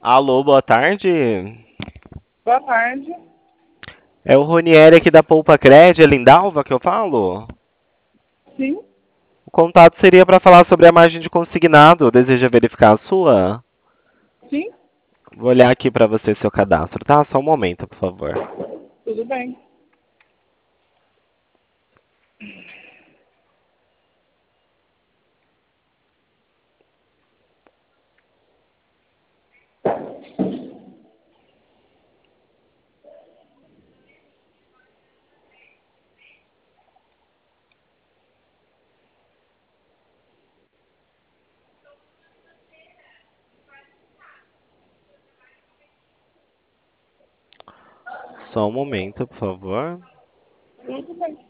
Alô, boa tarde. Boa tarde. É o Ronieri aqui da Poupa Cred, é Lindalva que eu falo? Sim, O contato seria para falar sobre a margem de consignado. Deseja verificar a sua? sim, Vou olhar aqui para você seu cadastro, tá? Só um momento, por favor. tudo bem. Só um momento, por favor. Tudo bem.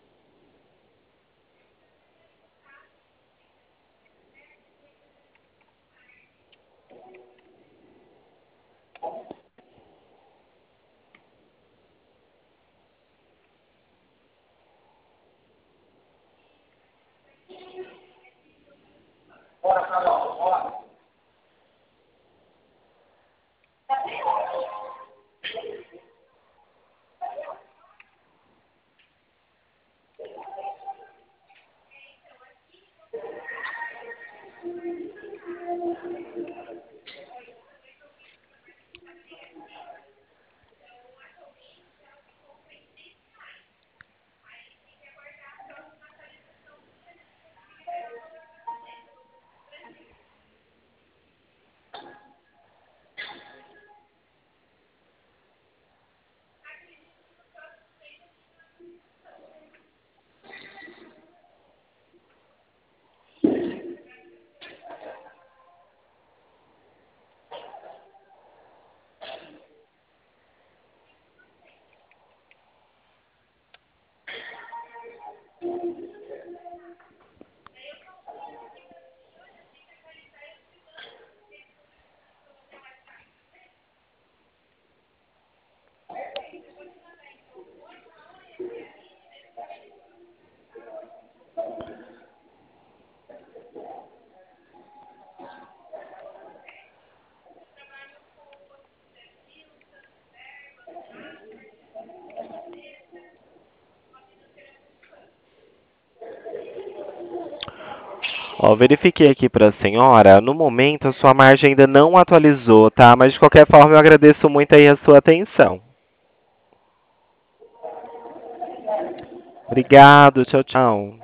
Ó, verifiquei aqui para a senhora. No momento, a sua margem ainda não atualizou, tá? Mas de qualquer forma, eu agradeço muito aí a sua atenção. Obrigado, tchau, tchau.